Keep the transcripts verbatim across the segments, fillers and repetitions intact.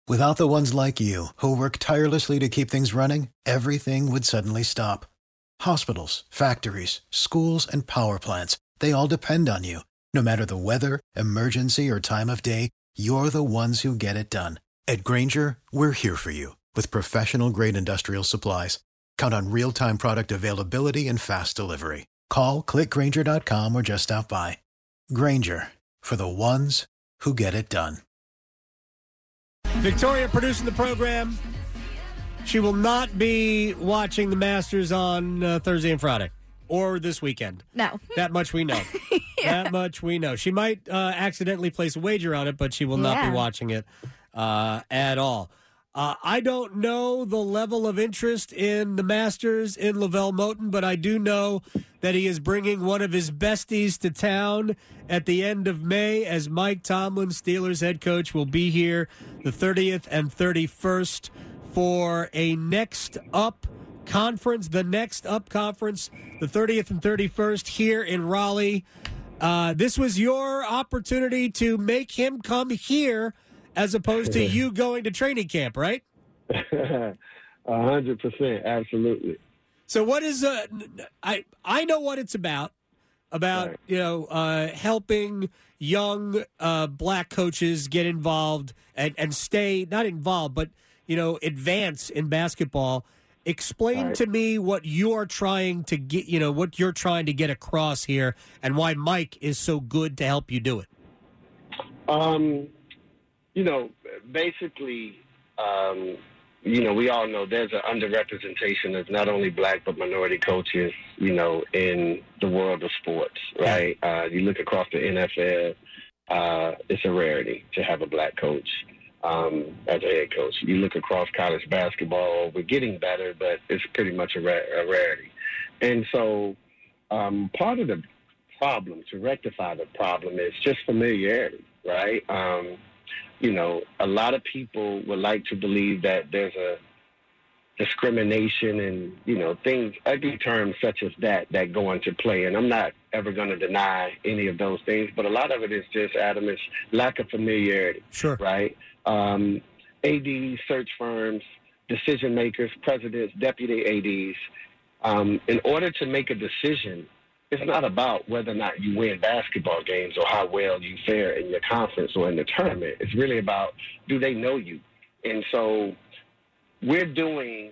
Without the ones like you, who work tirelessly to keep things running, everything would suddenly stop. Hospitals, factories, schools, and power plants, they all depend on you. No matter the weather, emergency, or time of day, you're the ones who get it done. At Grainger, we're here for you with professional-grade industrial supplies. Count on real-time product availability and fast delivery. Call, click Grainger dot com, or just stop by. Grainger, for the ones who get it done. Victoria producing the program. She will not be watching the Masters on uh, Thursday and Friday or this weekend. No. That much we know. yeah. That much we know. She might uh, accidentally place a wager on it, but she will not yeah. be watching it uh, at all. Uh, I don't know the level of interest in the Masters in LeVelle Moton, but I do know that he is bringing one of his besties to town at the end of May, as Mike Tomlin, Steelers head coach, will be here the thirtieth and thirty-first for a Next Up conference, the Next Up conference, the thirtieth and thirty-first here in Raleigh. Uh, this was your opportunity to make him come here as opposed to you going to training camp, right? A hundred percent, absolutely. So what is uh, I I know what it's about. About right. you know uh, helping young uh, black coaches get involved and, and stay not involved, but you know advance in basketball. Explain right. to me what you're trying to get. You know what you're trying to get across here, and why Mike is so good to help you do it. Um. You know, basically, um, you know, we all know there's an underrepresentation of not only black but minority coaches, you know, in the world of sports, right? Uh, you look across the N F L, uh, it's a rarity to have a black coach um, as a head coach. You look across college basketball, we're getting better, but it's pretty much a, ra- a rarity. And so um, part of the problem, to rectify the problem, is just familiarity, right? Um You know, a lot of people would like to believe that there's a discrimination and, you know, things, ugly terms such as that, that go into play. And I'm not ever going to deny any of those things, but a lot of it is just, Adam, is lack of familiarity. Sure. Right? Um, A Ds, search firms, decision makers, presidents, deputy A Ds, um, in order to make a decision, it's not about whether or not you win basketball games or how well you fare in your conference or in the tournament. It's really about, do they know you? And so we're doing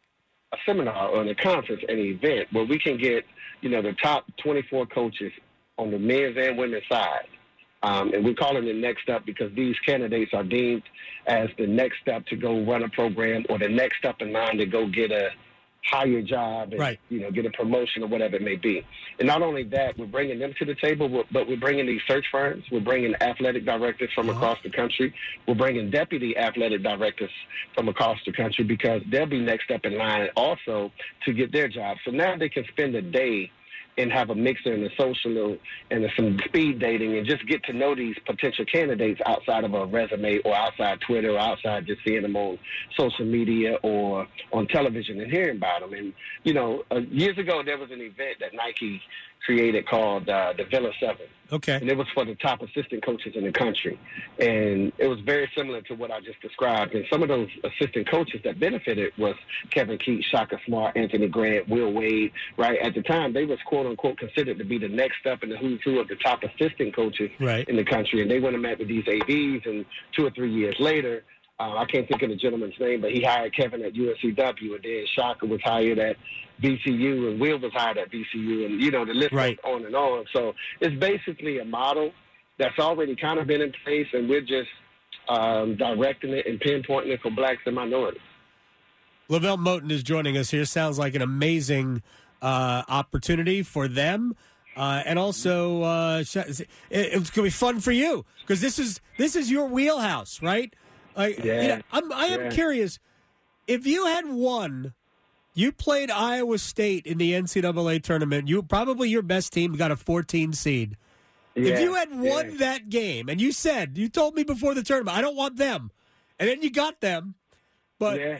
a seminar or a conference, an event where we can get, you know, the top twenty-four coaches on the men's and women's side. Um, and we're calling it Next Up because these candidates are deemed as the next step to go run a program or the next step in line to go get a higher job and, right. you know, get a promotion or whatever it may be. And not only that, we're bringing them to the table, but we're bringing these search firms. We're bringing athletic directors from uh-huh. across the country. We're bringing deputy athletic directors from across the country because they'll be next up in line also to get their job. So now they can spend a day and have a mixer and a social and some speed dating and just get to know these potential candidates outside of a resume or outside Twitter or outside just seeing them on social media or on television and hearing about them. And, you know, uh, years ago there was an event that Nike created called uh, the Villa Seven. Okay. And it was for the top assistant coaches in the country. And it was very similar to what I just described. And some of those assistant coaches that benefited was Kevin Keats, Shaka Smart, Anthony Grant, Will Wade, right? At the time, they was quote-unquote considered to be the next step in the who's who of the top assistant coaches right. in the country. And they went and met with these A Ds, and two or three years later, Uh, I can't think of the gentleman's name, but he hired Kevin at U S C W, and then Shaka was hired at V C U, and Will was hired at V C U, and, you know, the list right. goes on and on. So it's basically a model that's already kind of been in place, and we're just um, directing it and pinpointing it for blacks and minorities. LeVelle Moton is joining us here. Sounds like an amazing uh, opportunity for them. Uh, and also, uh, it, it's going to be fun for you because this is this is your wheelhouse, right? Like, yeah. you know, I'm, I am yeah. curious, if you had won, you played Iowa State in the N C double A tournament, you probably your best team got a fourteen seed. Yeah. If you had won yeah. that game, and you said, you told me before the tournament, I don't want them, and then you got them, but yeah.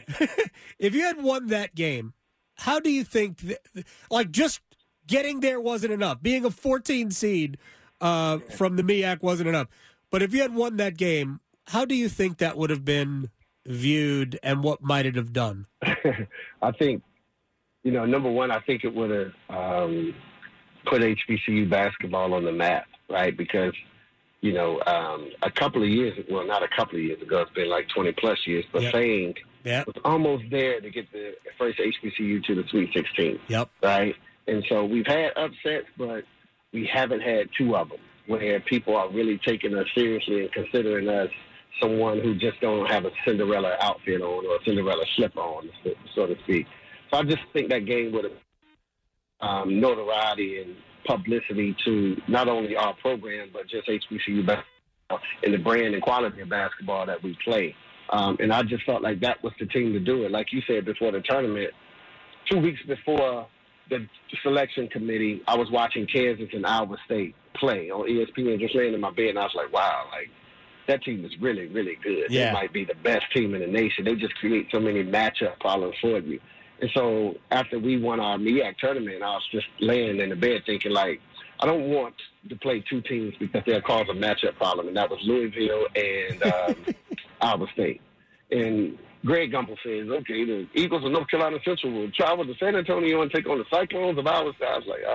if you had won that game, how do you think, th- like just getting there wasn't enough, being a fourteen seed uh, from the M E A C wasn't enough, but if you had won that game, how do you think that would have been viewed, and what might it have done? I think, you know, number one, I think it would have um, put H B C U basketball on the map, right? Because, you know, um, a couple of years, well, not a couple of years ago, it's been like twenty plus years, but Yep. Fang Yep. was almost there to get the first H B C U to the Sweet sixteen. Yep. Right? And so we've had upsets, but we haven't had two of them where people are really taking us seriously and considering us someone who just don't have a Cinderella outfit on or a Cinderella slipper on, so to speak. So I just think that game would have um, notoriety and publicity to not only our program, but just H B C U basketball and the brand and quality of basketball that we play. Um, and I just felt like that was the team to do it. Like you said before the tournament, two weeks before the selection committee, I was watching Kansas and Iowa State play on E S P N, just laying in my bed, and I was like, wow, like, that team is really, really good. Yeah. They might be the best team in the nation. They just create so many matchup problems for you. And so after we won our M E A C tournament, I was just laying in the bed thinking, like, I don't want to play two teams because they'll cause a matchup problem, and that was Louisville and um, Iowa State. And Greg Gumbel says, okay, the Eagles of North Carolina Central will travel to San Antonio and take on the Cyclones of Iowa State. I was like,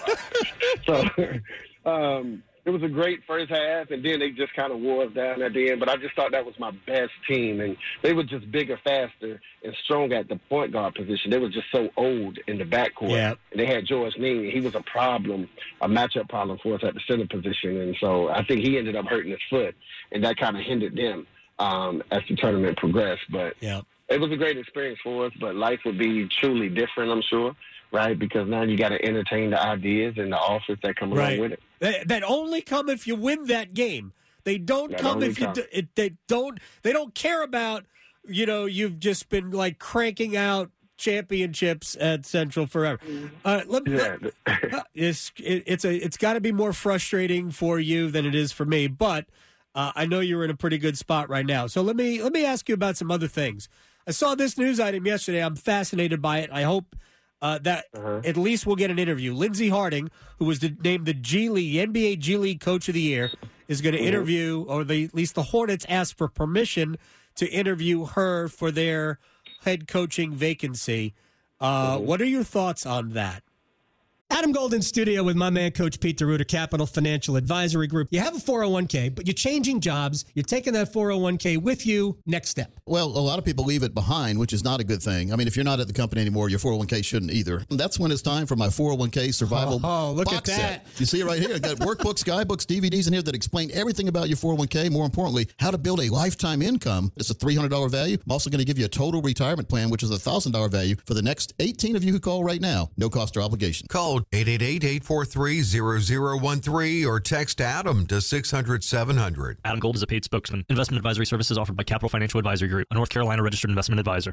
oh. so um, it was a great first half, and then they just kind of wore us down at the end. But I just thought that was my best team, and they were just bigger, faster, and strong at the point guard position. They were just so old in the backcourt. Yeah. And they had George Ning. He was a problem, a matchup problem for us at the center position. And so I think he ended up hurting his foot, and that kind of hindered them um, as the tournament progressed. But Yeah. it was a great experience for us, but life would be truly different, I'm sure, right? Because now you got to entertain the ideas and the offers that come Right. along with it. That, that only come if you win that game. They don't That come only if you. come. Do, it, they don't. They don't care about. You know, you've just been like cranking out championships at Central forever. Uh, let, Yeah. let- uh, it's it, it's a it's got to be more frustrating for you than it is for me. But uh, I know you're in a pretty good spot right now. So let me let me ask you about some other things. I saw this news item yesterday. I'm fascinated by it. I hope uh, that Uh-huh. at least we'll get an interview. Lindsey Harding, who was the, named the G League, N B A G League Coach of the Year, is going to interview, or the, at least the Hornets asked for permission to interview her for their head coaching vacancy. Uh, What are your thoughts on that? Adam Golden studio with my man, Coach Pete DeRuiter, Capital Financial Advisory Group. You have a four oh one k, but you're changing jobs. You're taking that four oh one k with you. Next step. Well, a lot of people leave it behind, which is not a good thing. I mean, if you're not at the company anymore, your four oh one k shouldn't either. And that's when it's time for my four oh one k survival Oh, look box at that. set. You see it right here. I've got workbooks, guidebooks, D V Ds in here that explain everything about your four oh one k. More importantly, how to build a lifetime income. It's a three hundred dollars value. I'm also going to give you a total retirement plan, which is a one thousand dollars value for the next eighteen of you who call right now. No cost or obligation. Call eight eight eight, eight four three, zero zero one three or text Adam to six hundred, seven hundred. Adam Gold is a paid spokesman. Investment advisory services offered by Capital Financial Advisory Group, a North Carolina registered investment advisor.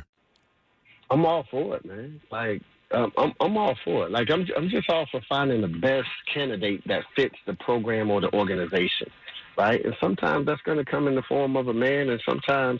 I'm all for it, man. Like, um, I'm I'm all for it. Like, I'm I'm just all for finding the best candidate that fits the program or the organization, right? And sometimes that's going to come in the form of a man, and sometimes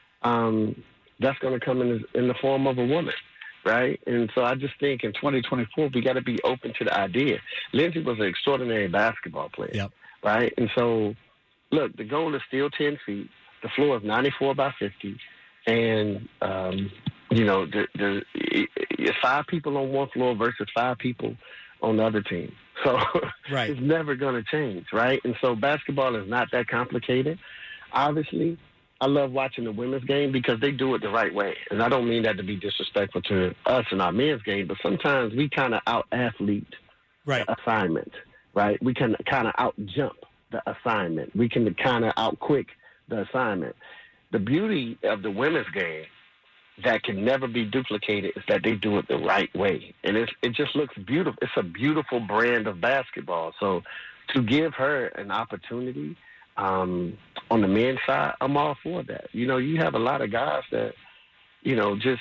um, that's going to come in in the form of a woman, right? And so I just think in twenty twenty-four we got to be open to the idea. Lindsay was an extraordinary basketball player, Yep. right? And so, look, the goal is still ten feet. The floor is ninety-four by fifty. And, um, you know, the, the, it's five people on one floor versus five people on the other team. So Right. it's never going to change, right? And so basketball is not that complicated. Obviously, I love watching the women's game because they do it the right way. And I don't mean that to be disrespectful to us in our men's game, but sometimes we kind of out-athlete Right. the assignment, right? We can kind of out-jump the assignment. We can kind of out-quick the assignment. The beauty of the women's game that can never be duplicated is that they do it the right way. And it's, it just looks beautiful. It's a beautiful brand of basketball. So to give her an opportunity um, on the men's side, I'm all for that. You know, you have a lot of guys that, you know, just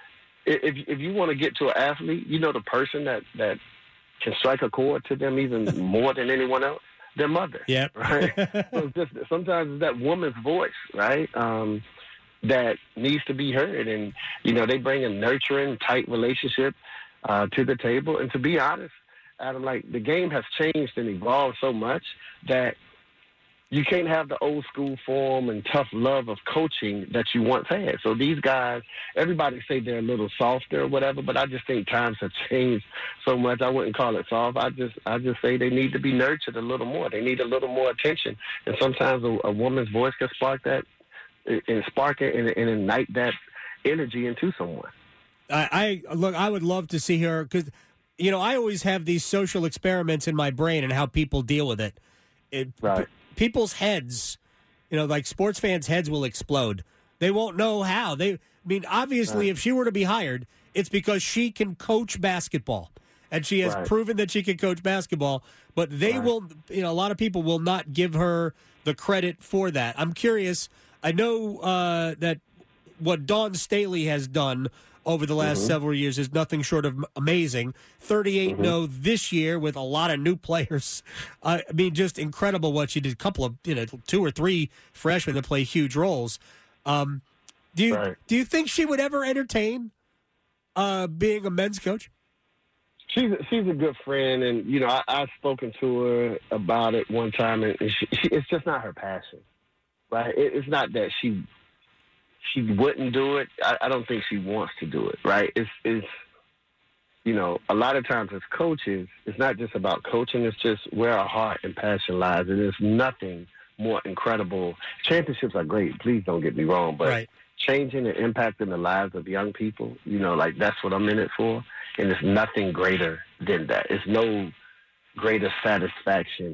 if, if you want to get to an athlete, you know, the person that, that can strike a chord to them even more than anyone else, their mother. Yep. Right. So it's just sometimes it's that woman's voice, right, um, that needs to be heard, and you know they bring a nurturing, tight relationship uh, to the table. And to be honest, Adam, like the game has changed and evolved so much that you can't have the old school form and tough love of coaching that you once had. So these guys, everybody say they're a little softer or whatever, but I just think times have changed so much. I wouldn't call it soft. I just I just say they need to be nurtured a little more. They need a little more attention. And sometimes a, a woman's voice can spark that and spark it and, and ignite that energy into someone. I, I look. I would love to see her because, you know, I always have these social experiments in my brain and how people deal with it. It right. People's heads, you know, like sports fans' heads will explode. They won't know how. They, I mean, obviously, right. if she were to be hired, it's because she can coach basketball, and she has right. proven that she can coach basketball. But they right. will, you know, a lot of people will not give her the credit for that. I'm curious. I know uh, that what Dawn Staley has done over the last mm-hmm. several years is nothing short of amazing. thirty-eight and oh mm-hmm. this year with a lot of new players. Uh, I mean, just incredible what she did. A couple of, you know, two or three freshmen that play huge roles. Um, do you right. do you think she would ever entertain uh, being a men's coach? She's a, she's a good friend, and you know I, I've spoken to her about it one time, and she, she, it's just not her passion, right? It, it's not that she. She wouldn't do it. I, I don't think she wants to do it, right? It's, it's, you know, a lot of times as coaches, it's not just about coaching. It's just where our heart and passion lies. And there's nothing more incredible. Championships are great. Please don't get me wrong. But right. changing and impacting the lives of young people, you know, like that's what I'm in it for. And there's nothing greater than that. It's no greater satisfaction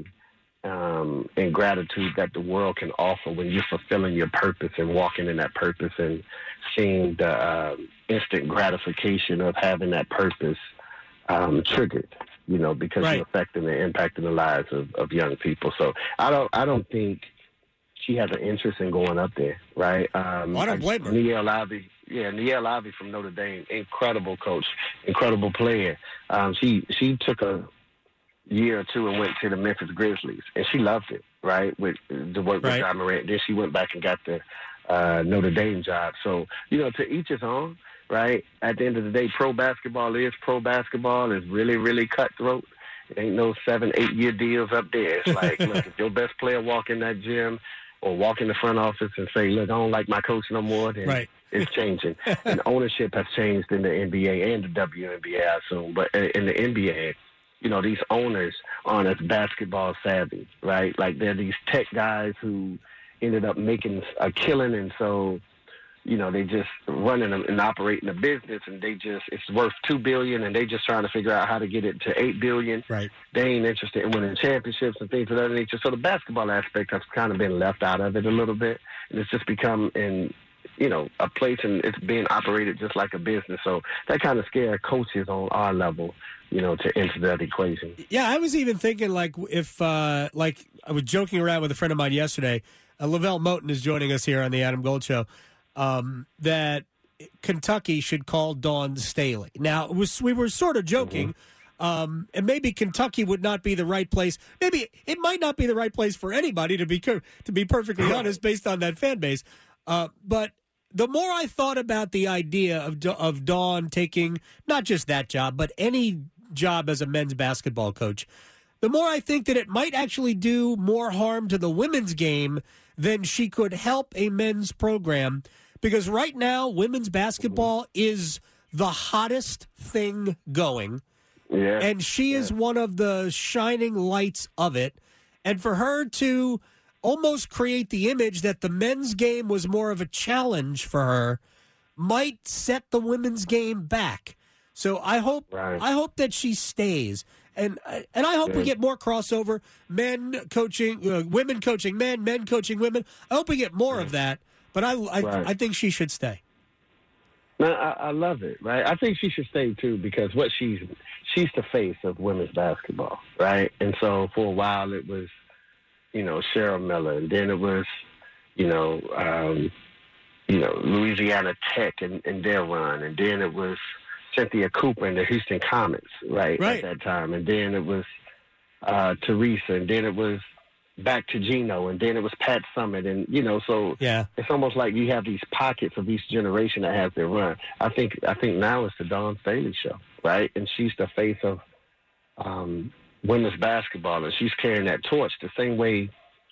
Um, and gratitude that the world can offer when you're fulfilling your purpose and walking in that purpose and seeing the uh, instant gratification of having that purpose um, triggered, you know, because right. you're affecting and impacting the lives of, of young people. So I don't, I don't think she has an interest in going up there, right? Um, well, I don't blame her. Niele Ivey, yeah, Niele Ivey from Notre Dame, incredible coach, incredible player. Um, she she took a year or two and went to the Memphis Grizzlies, and she loved it, right, with the work with right. John Morant. Then she went back and got the uh, Notre Dame job. So, you know, to each his own, right? At the end of the day, pro basketball is pro basketball. It's really, really cutthroat. It ain't no seven, eight-year deals up there. It's like, look, if your best player walk in that gym or walk in the front office and say, look, I don't like my coach no more, then right. it's changing. And ownership has changed in the N B A and the W N B A, I assume. But in the N B A, you know, these owners aren't as basketball savvy, right? Like they're these tech guys who ended up making a killing, and so, you know, they just running and operating a business, and they just it's worth two billion, and they just trying to figure out how to get it to eight billion. Right. They ain't interested in winning championships and things of that nature. So the basketball aspect has kind of been left out of it a little bit, and it's just become in. you know, a place, and it's being operated just like a business. So that kind of scared coaches on our level, you know, to enter that equation. Yeah, I was even thinking, like, if, uh, like, I was joking around with a friend of mine yesterday. Uh, Lavelle Moten is joining us here on the Adam Gold Show, um, that Kentucky should call Dawn Staley. Now, it was we were sort of joking, mm-hmm. um, and maybe Kentucky would not be the right place. Maybe it might not be the right place for anybody, to be, to be perfectly honest, based on that fan base. Uh, but the more I thought about the idea of of Dawn taking not just that job, but any job as a men's basketball coach, the more I think that it might actually do more harm to the women's game than she could help a men's program. Because right now, women's basketball is the hottest thing going. Yeah. And she yeah. is one of the shining lights of it. And for her to almost create the image that the men's game was more of a challenge for her might set the women's game back. So I hope right. I hope that she stays, and and I hope yeah. we get more crossover, men coaching, uh, women coaching men, men coaching women. I hope we get more right. of that. But I I, right. I think she should stay. No, I, I love it, right? I think she should stay too, because what she's she's the face of women's basketball, right? And so for a while it was, you know, Cheryl Miller, and then it was, you know, um, you know, Louisiana Tech and, and their run, and then it was Cynthia Cooper and the Houston Comets, right, right. at that time, and then it was uh, Teresa, and then it was back to Gino, and then it was Pat Summitt, and you know, so yeah. it's almost like you have these pockets of each generation that has their run. I think I think now it's the Dawn Staley show, right, and she's the face of um, women's basketball, and she's carrying that torch the same way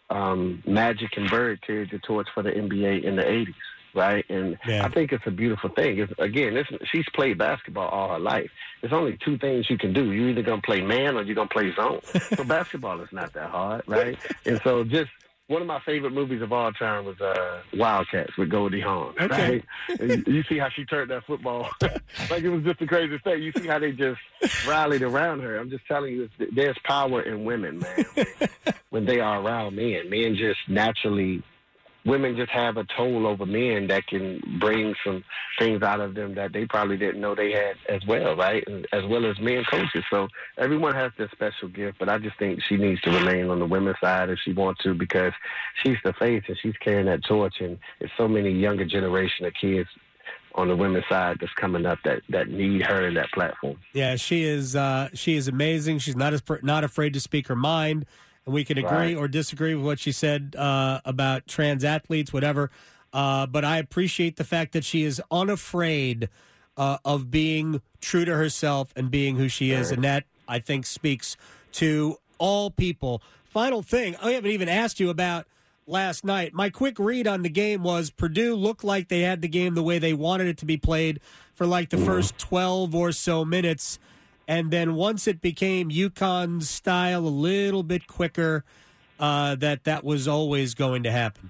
um, Magic and Bird carried the torch for the N B A in the eighties, right? And Yeah. I think it's a beautiful thing. It's, again, it's, she's played basketball all her life. There's only two things you can do. You're either going to play man or you're going to play zone. So basketball is not that hard, right? And so just one of my favorite movies of all time was uh, Wildcats with Goldie Hawn, Okay. right? And you see how she turned that football. Like it was just the craziest thing. You see how they just rallied around her. I'm just telling you, it's, there's power in women, man, when they are around men. Men just naturally, women just have a toll over men that can bring some things out of them that they probably didn't know they had as well, right? And as well as men coaches. So everyone has their special gift, but I just think she needs to remain on the women's side if she wants to, because she's the face and she's carrying that torch. And there's so many younger generation of kids on the women's side that's coming up that, that need her in that platform. Yeah, she is. Uh, she is amazing. She's not as not afraid to speak her mind, and we can agree Right. or disagree with what she said uh, about trans athletes, whatever. Uh, but I appreciate the fact that she is unafraid uh, of being true to herself and being who she is, and that I think speaks to all people. Final thing, I haven't even asked you about last night. My quick read on the game was Purdue looked like they had the game the way they wanted it to be played for like the first twelve or so minutes. And then once it became UConn's style, a little bit quicker, uh, that that was always going to happen.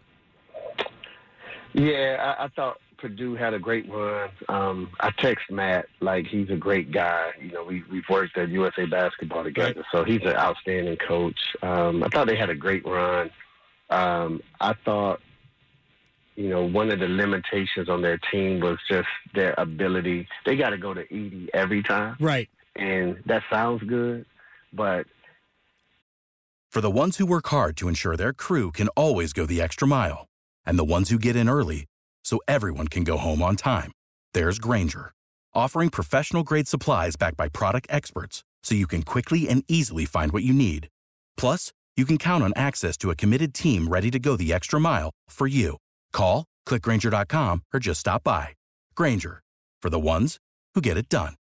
Yeah, I, I thought Purdue had a great run. Um, I text Matt, like, he's a great guy. You know, we, we've worked at U S A Basketball together, Right. so he's an outstanding coach. Um, I thought they had a great run. Um, I thought, you know, one of the limitations on their team was just their ability. They got to go to Edey every time. Right. And that sounds good, but For the ones who work hard to ensure their crew can always go the extra mile, and the ones who get in early so everyone can go home on time, there's Grainger, offering professional-grade supplies backed by product experts so you can quickly and easily find what you need. Plus, you can count on access to a committed team ready to go the extra mile for you. Call, click Grainger dot com, or just stop by. Grainger, for the ones who get it done.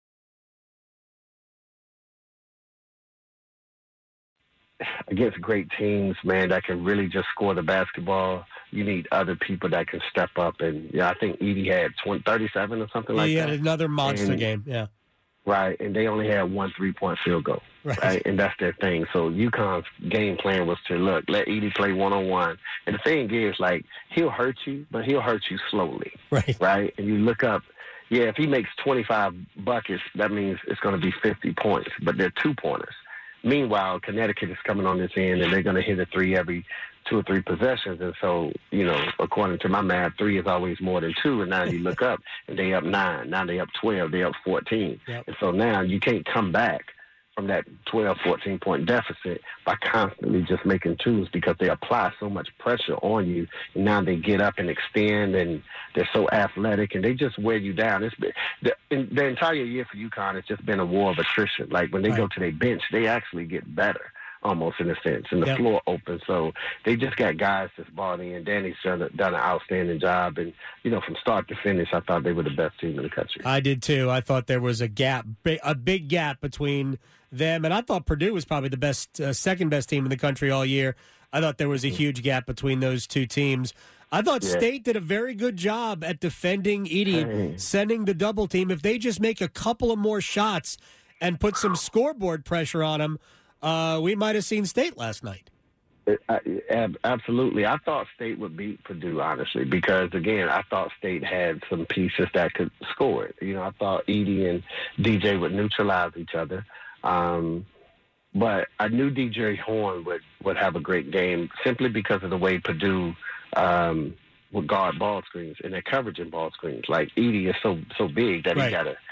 against great teams, man, that can really just score the basketball, you need other people that can step up. And yeah, I think Edey had twenty, thirty-seven or something Yeah, like he that. had another monster And- game. Yeah. Right, and they only had one three-point field goal, Right. right. And that's their thing. So UConn's game plan was to, look, let Edey play one-on-one. And the thing is, like, he'll hurt you, but he'll hurt you slowly, Right. right? And you look up, yeah, if he makes twenty-five buckets, that means it's going to be fifty points, but they're two-pointers. Meanwhile, Connecticut is coming on this end, and they're going to hit a three every two or three possessions. And so, you know, according to my math, three is always more than two. And now you look up, and they up nine. Now they up twelve. They up fourteen. Yep. And so now you can't come back from that twelve, fourteen-point deficit by constantly just making twos, because they apply so much pressure on you. And now they get up and extend, and they're so athletic, and they just wear you down. It's been, the, in, the entire year for UConn, it's just been a war of attrition. Like, when they Right. go to their bench, they actually get better, almost in a sense, and the Yep. floor open. So they just got guys that's bought in. Danny's done, a, done an outstanding job. And, you know, from start to finish, I thought they were the best team in the country. I did too. I thought there was a gap, bi- a big gap between them, and I thought Purdue was probably the best, uh, second best team in the country all year. I thought there was a huge gap between those two teams. I thought Yeah. State did a very good job at defending Edey, Hey. sending the double team. If they just make a couple of more shots and put some scoreboard pressure on them, uh, we might have seen State last night. It, I, ab- absolutely. I thought State would beat Purdue, honestly, because, again, I thought State had some pieces that could score it. You know, I thought Edey and D J would neutralize each other. Um, but I knew D J Horn would, would have a great game simply because of the way Purdue um, would guard ball screens and their coverage in ball screens. Like, Edey is so so big that Right. he got to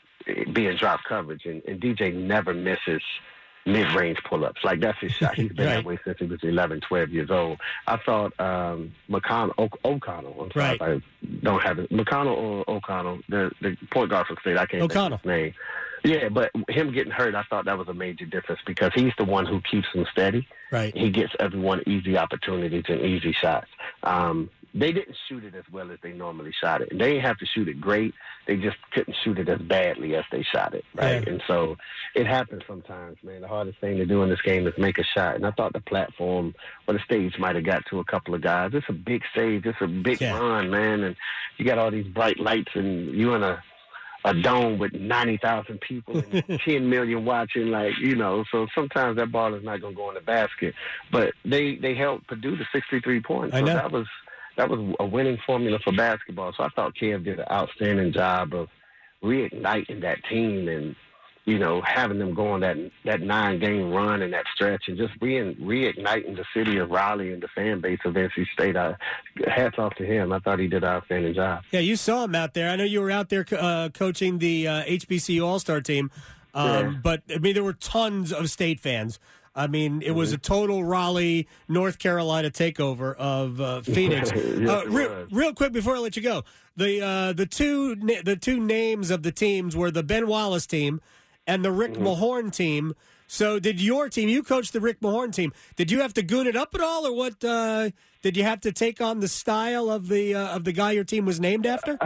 be in drop coverage, and, and D J never misses mid-range pull-ups. Like, that's his shot. He's been Right. that way since he was eleven, twelve years old. I thought um, McConnell, o- O'Connell, I'm sorry Right. if I don't have it, McConnell or O'Connell, the, the point guard from State, I can't O'Connell. think of his name. Yeah, but him getting hurt, I thought that was a major difference, because he's the one who keeps them steady. Right. He gets everyone easy opportunities and easy shots. Um, they didn't shoot it as well as they normally shot it. And they didn't have to shoot it great. They just couldn't shoot it as badly as they shot it, right? Yeah. And so it happens sometimes, man. The hardest thing to do in this game is make a shot. And I thought the platform or the stage might have got to a couple of guys. It's a big stage. It's a big Yeah. run, man. And you got all these bright lights, and you in a a dome with ninety thousand people and ten million watching, like, you know, so sometimes that ball is not going to go in the basket. But they, they helped Purdue to sixty-three points. I So know. that was that was a winning formula for basketball. So I thought Kev did an outstanding job of reigniting that team and, you know, having them go on that that nine-game run and that stretch and just re- reigniting the city of Raleigh and the fan base of N C State. I, hats off to him. I thought he did an outstanding job. Yeah, you saw him out there. I know you were out there uh, coaching the uh, H B C U All-Star team, um, Yeah. but, I mean, there were tons of State fans. I mean, it was a total Raleigh, North Carolina takeover of uh, Phoenix. Yes, uh, it re- was. real quick before I let you go, the uh, the two na- the two names of the teams were the Ben Wallace team and the Rick Mm-hmm. Mahorn team. So, did your team? You coached the Rick Mahorn team. Did you have to goon it up at all, or what? Uh, did you have to take on the style of the uh, of the guy your team was named after?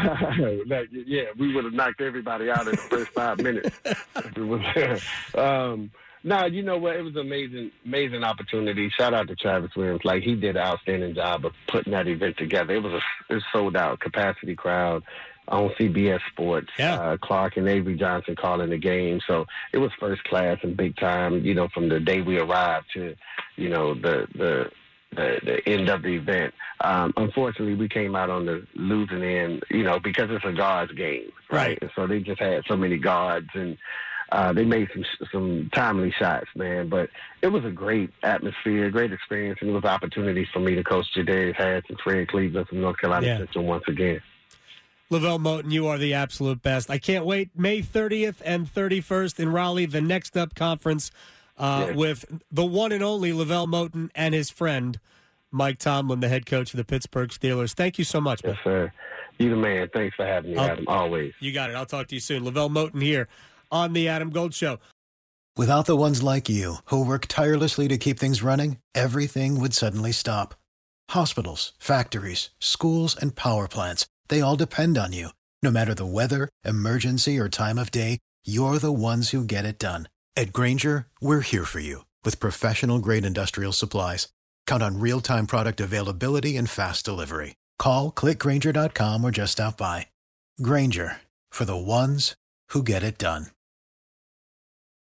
Like, yeah, we would have knocked everybody out in the first five minutes. If it was, um, no, you know what? It was an amazing, amazing opportunity. Shout out to Travis Williams. Like, he did an outstanding job of putting that event together. It was a, it was sold out capacity crowd on C B S Sports. Yeah. Uh, Clark and Avery Johnson calling the game. So it was first class and big time, you know, from the day we arrived to, you know, the, the, the, the end of the event. Um, unfortunately, we came out on the losing end, you know, because it's a guards game, right? Right. And so they just had so many guards, and uh, they made some some timely shots, man. But it was a great atmosphere, great experience, and it was opportunities for me to coach Jadarius Harris and Fred Cleveland from North Carolina Yeah. Central once again. Lavelle Moten, you are the absolute best. I can't wait. May thirtieth and thirty-first in Raleigh, the next up conference uh, Yeah. with the one and only Lavelle Moten and his friend, Mike Tomlin, the head coach of the Pittsburgh Steelers. Thank you so much, man. Yes, sir. You the man. Thanks for having me, I'll- Adam, always. You got it. I'll talk to you soon. Lavelle Moten here on the Adam Gold Show. Without the ones like you, who work tirelessly to keep things running, everything would suddenly stop. Hospitals, factories, schools, and power plants, they all depend on you. No matter the weather, emergency, or time of day, you're the ones who get it done. At Grainger, we're here for you with professional-grade industrial supplies. Count on real-time product availability and fast delivery. Call, click Grainger dot com, or just stop by. Grainger, for the ones who get it done.